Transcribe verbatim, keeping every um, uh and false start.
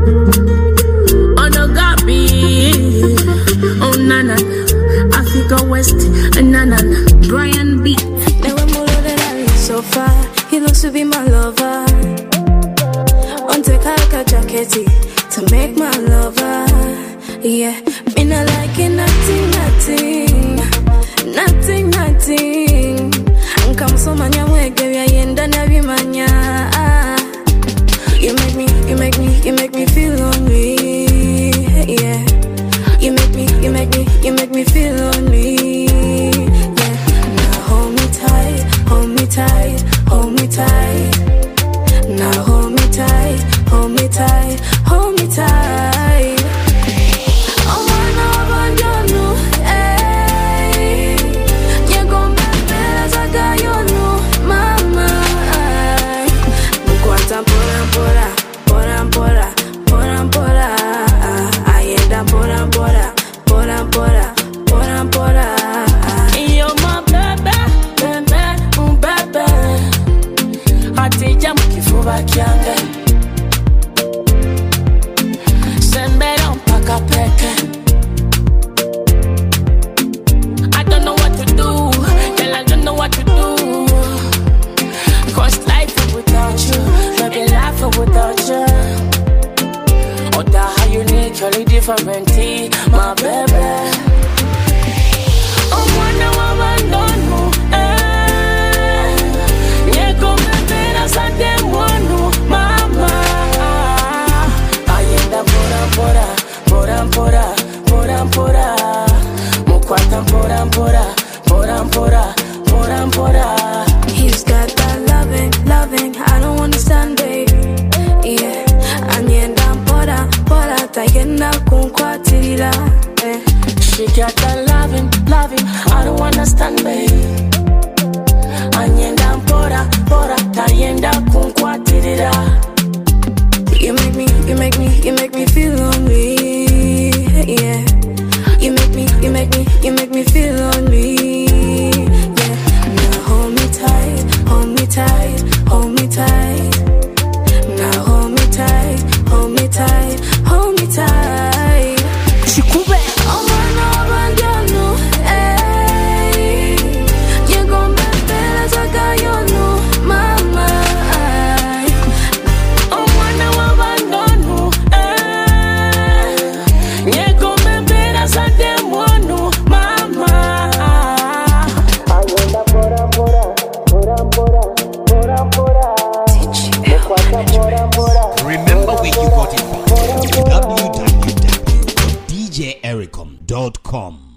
Onogabi, oh na na na, Africa West, na na na, Brian B. Now I'm all that I so far. He looks to be my lover. On take a jacket to make my lover. Yeah, me not like it, nothing, nothing, nothing, nothing. And come so many way, give you end and every mania. You make me, you make me, you make me feel lonely. Yeah, you make me, you make me, you make me feel lonely. Yeah, now hold me tight, hold me tight, hold me tight. Now hold me tight, hold me tight, hold me tight. Oh my love, you know, hey, you gon' be better, I got you know, mama. Mukwata pora pora, pora pora, pora pora. I end up pora pora, pora pora, pora pora. You're my baby, baby, mm baby. Atija mkifuba kianga. Sembera mpaka peke. I don't know what to do, girl, I don't know what to do. Cause life without you, maybe life without you. Oh, that how unique, you're different, my baby. Oh, wonder what I don't know, eh. Yeah, go baby, that's a damn one, mama. I end up pora pora, pora pora, pora pora. Mukwata pora pora, pora pora, pora pora. He's got that loving, loving, I don't understand, baby. Yeah, anienda pora, pora, tayenda kunkwatirira. Eh. She got that loving, loving, I don't understand, babe. Anyenda pora, pora, tayenda kunkwatirira. You make me, you make me, you make me feel lonely. Yeah, you make me, you make me, you make me feel lonely. Yeah, now hold me tight, hold me tight, hold me tight. Now hold me tight, hold me tight, hold me tight. Chikube. Oh my love, you know, hey, you gon' be better, I got you know, mama. Oh, wonder what I don't know, eh. Yeah, go baby, that's a damn one, mama. Anyenda pora pora, pora pora, pora pora. Mukwata pora pora. Remember where you got it from. w w w dot d j ericom dot com